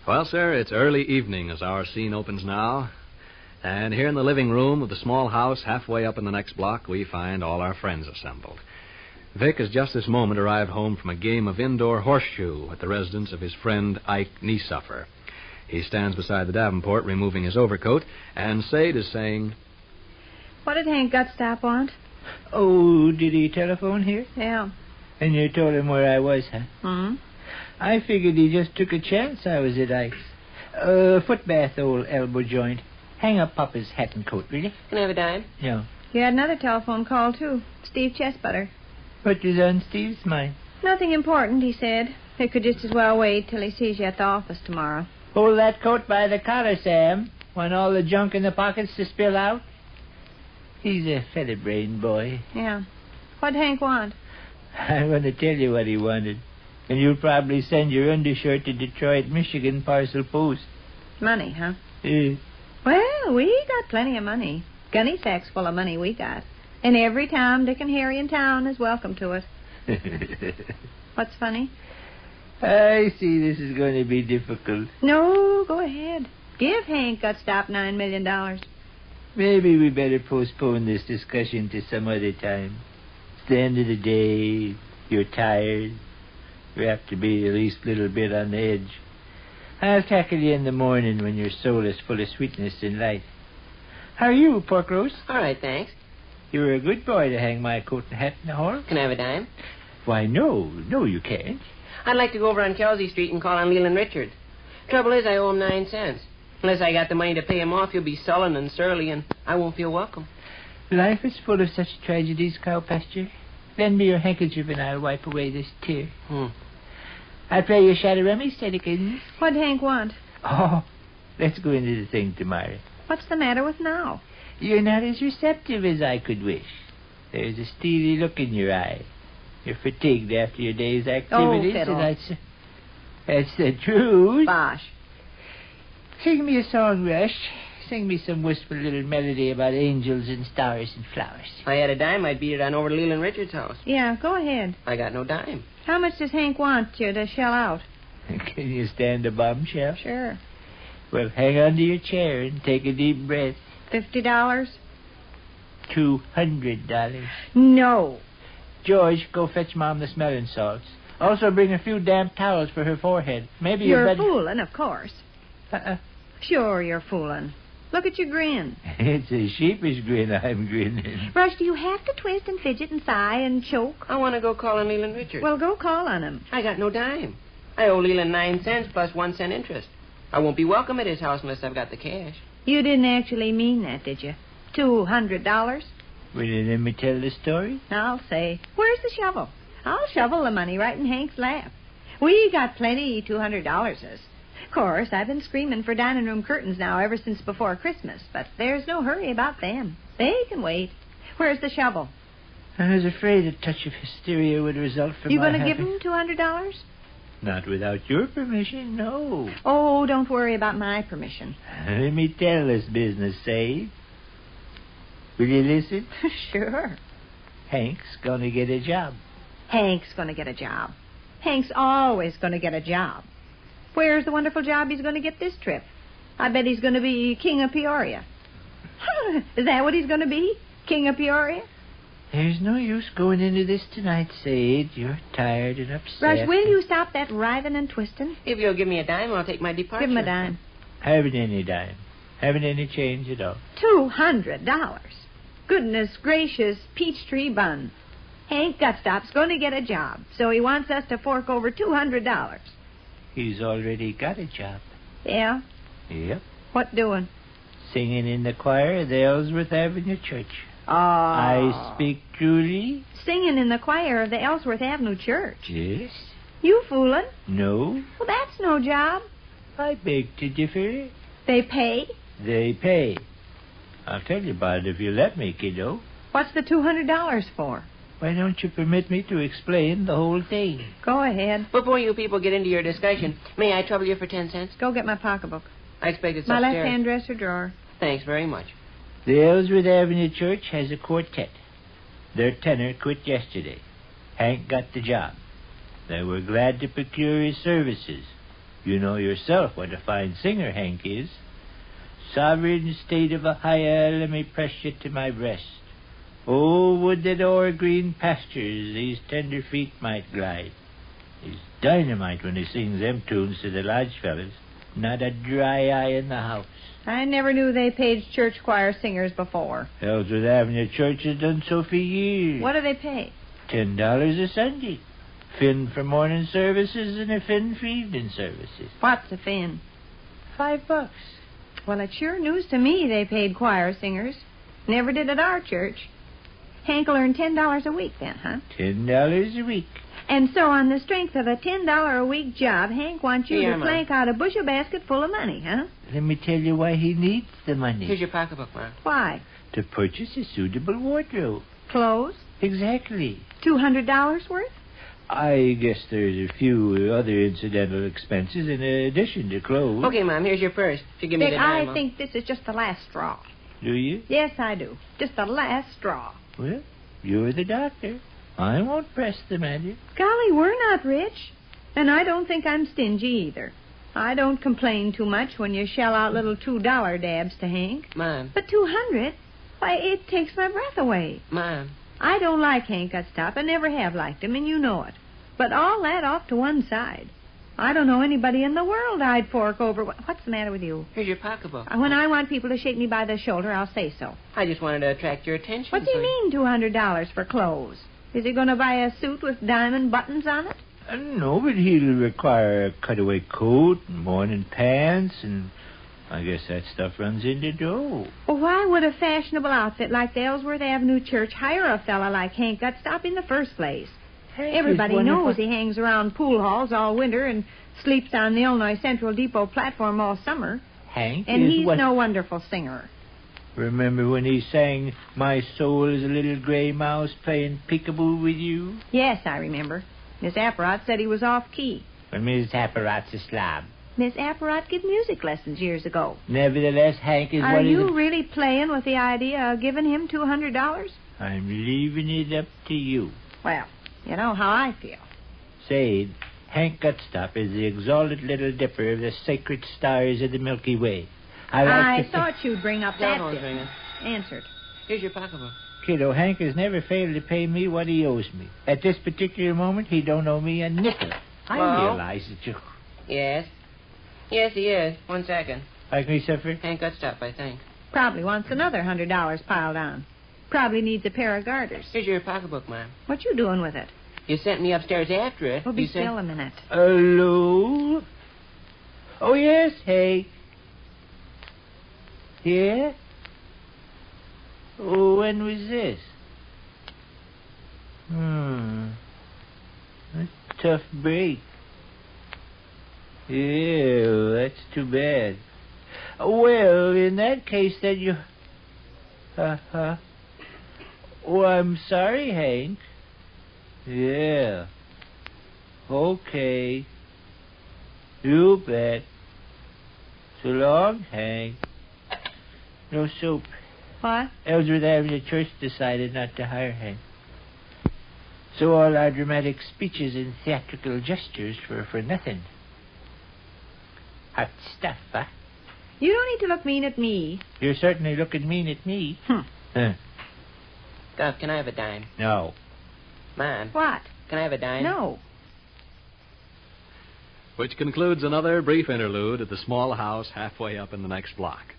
Well, sir, it's early evening as our scene opens now. And here in the living room of the small house halfway up in the next block, we find all our friends assembled. Vic has just this moment arrived home from a game of indoor horseshoe at the residence of his friend Ike Niesuffer. He stands beside the Davenport removing his overcoat, and Sade is saying, What did Hank Gutstop want? Oh, did he telephone here? Yeah. And you told him where I was, huh? Hmm? I figured he just took a chance I was at Ike's. Foot bath, old elbow joint. Hang up Papa's hat and coat, will you? Can I have a dime? No. You had another telephone call, too. Steve Chesbutter. What was on Steve's mind? Nothing important, he said. He could just as well wait till he sees you at the office tomorrow. Hold that coat by the collar, Sam. Want all the junk in the pockets to spill out? He's a feather-brained boy. Yeah. What'd Hank want? I'm going to tell you what he wanted. And you'll probably send your undershirt to Detroit, Michigan, parcel post. Money, huh? Uh, Well, we got plenty of money. Gunny sack's full of money we got. And every Tom, Dick, and Harry in town is welcome to it. What's funny? I see this is going to be difficult. No, go ahead. Give Hank Gutstop $9 million. Maybe we better postpone this discussion to some other time. It's the end of the day. You're tired. You have to be at least a little bit on the edge. I'll tackle you in the morning when your soul is full of sweetness and light. How are you, Pork Roast? All right, thanks. You were a good boy to hang my coat and hat in the hall. Can I have a dime? Why, no, you can't. I'd like to go over on Kelsey Street and call on Leland Richards. Trouble is, I owe him 9 cents. Unless I got the money to pay him off, he'll be sullen and surly, and I won't feel welcome. Life is full of such tragedies, Cowpasture. Lend me your handkerchief and I'll wipe away this tear. I'll play you a shot of rummy, Steadykins. What'd Hank want? Oh, let's go into the thing tomorrow. What's the matter with now? You're not as receptive as I could wish. There's a steely look in your eye. You're fatigued after your day's activities. fiddle. And that's the truth. Bosh. Sing me a song, Rush. Sing me some wistful little melody about angels and stars and flowers. If I had a dime, I'd beat it on over to Leland Richards' house. Yeah, go ahead. I got no dime. How much does Hank want you to shell out? Can you stand a bombshell? Sure. Well, hang on to your chair and take a deep breath. $50? $200. No. George, go fetch Mom the smelling salts. Also bring a few damp towels for her forehead. Maybe You're better... fooling, of course. Sure, you're fooling. Look at your grin. It's a sheepish grin I'm grinning. Rush, do you have to twist and fidget and sigh and choke? I want to go call on Leland Richards. Well, go call on him. I got no dime. I owe Leland 9 cents plus 1 cent interest. I won't be welcome at his house unless I've got the cash. You didn't actually mean that, did you? $200? Will you let me tell the story? I'll say. Where's the shovel? I'll shovel the money right in Hank's lap. We got plenty $200. Of course, I've been screaming for dining room curtains now ever since before Christmas, but there's no hurry about them. They can wait. Where's the shovel? I was afraid a touch of hysteria would result from You my going to give having... him $200? Not without your permission, no. Oh, don't worry about my permission. Let me tell this business, Sade. Will you listen? Sure. Hank's gonna get a job. Hank's going to get a job. Hank's always going to get a job. Where's the wonderful job he's going to get this trip? I bet he's going to be King of Peoria. Is that what he's going to be? King of Peoria? There's no use going into this tonight, Sade. You're tired and upset. Rush, will you stop that writhing and twisting? If you'll give me a dime, I'll take my departure. Give him a dime. Haven't any dime. Haven't any change at all. $200. Goodness gracious, Peachtree Bun. Hank Gutstop's going to get a job, so he wants us to fork over $200. He's already got a job. Yeah? Yep. What doing? Singing in the choir at the Ellsworth Avenue Church. Oh. I speak truly? Singing in the choir of the Ellsworth Avenue Church. Yes. You fooling? No. Well, that's no job. I beg to differ. They pay? They pay. I'll tell you about it if you let me, kiddo. What's the $200 for? Why don't you permit me to explain the whole thing? Go ahead. Before you people get into your discussion, may I trouble you for 10 cents? Go get my pocketbook. I expect it's My upstairs. left-hand dresser drawer. Thanks very much. The Ellsworth Avenue Church has a quartet. Their tenor quit yesterday. Hank got the job. They were glad to procure his services. You know yourself what a fine singer Hank is. Sovereign state of Ohio, let me press you to my breast. Oh, would that o'er green pastures these tender feet might glide. He's dynamite when he sings them tunes to the lodge fellas. Not a dry eye in the house. I never knew they paid church choir singers before. Ellsworth Avenue Church has done so for years. What do they pay? $10 a Sunday. Fin for morning services and a fin for evening services. What's a fin? $5. Well, it's sure news to me they paid choir singers. Never did at our church. Hank'll earn $10 a week then, huh? $10 a week. And so on the strength of a $10 a week job, Hank wants you Yeah, to Mom. plank out a bushel basket full of money, huh? Let me tell you why he needs the money. Here's your pocketbook, Mom. Why? To purchase a suitable wardrobe. Clothes? Exactly. $200 worth? I guess there's a few other incidental expenses in addition to clothes. Okay, Mom, here's your purse. If you give me Dick, the dime, I think this is just the last straw. Do you? Yes, I do. Just the last straw. Well, you're the doctor. I won't press the matter. Golly, we're not rich. And I don't think I'm stingy either. I don't complain too much when you shell out little $2 dabs to Hank. Mom, But 200? Why, it takes my breath away. Mom. I don't like Hank Gutstop. I never have liked him, and you know it. But all that off to one side. I don't know anybody in the world I'd fork over. What's the matter with you? Here's your pocketbook. When I want people to shake me by the shoulder, I'll say so. I just wanted to attract your attention. What do you so mean $200 for clothes? Is he going to buy a suit with diamond buttons on it? No, but he'll require a cutaway coat and morning pants, and I guess that stuff runs into dough. Well, why would a fashionable outfit like the Ellsworth Avenue Church hire a fella like Hank Gutstop in the first place? Hank Everybody is wonderful. knows he hangs around pool halls all winter and sleeps on the Illinois Central Depot platform all summer. Hank And is he's what... no wonderful singer. Remember when he sang, "My soul is a little gray mouse playing peekaboo with you"? Yes, I remember. Miss Apparat said he was off-key. Well, Miss Apparat's a slob. Miss Apparat gave music lessons years ago. Nevertheless, Hank is Are what you is... really playing with the idea of giving him $200? I'm leaving it up to you. Well, you know how I feel. Say, Hank Gutstop is the exalted little dipper of the sacred stars of the Milky Way. I thought you'd bring up that Telephone's bit. ringing. Answered. Here's your pocketbook. Kiddo, Hank has never failed to pay me what he owes me. At this particular moment, he don't owe me a nickel. I Well? realize that you... Yes. Yes, he is. 1 second. Like me, suffer? Hank Gutstop, I think. Probably wants another $100 piled on. Probably needs a pair of garters. Here's your pocketbook, Mom. What you doing with it? You sent me upstairs after it. We'll be You said... still a minute. Hello? Oh, yes, Hank. Yeah? Oh, when was this? A tough break. Yeah, that's too bad. Well, in that case, then you... Oh, I'm sorry, Hank. Yeah. Okay. You bet. So long, Hank. No soap. What? Ellsworth Avenue Church decided not to hire Hank. So all our dramatic speeches and theatrical gestures were for nothing. Hot stuff, huh? You don't need to look mean at me. You're certainly looking mean at me. Hmm. Huh. Gov, can I have a dime? No. Mom, What? can I have a dime? No. Which concludes another brief interlude at the small house halfway up in the next block.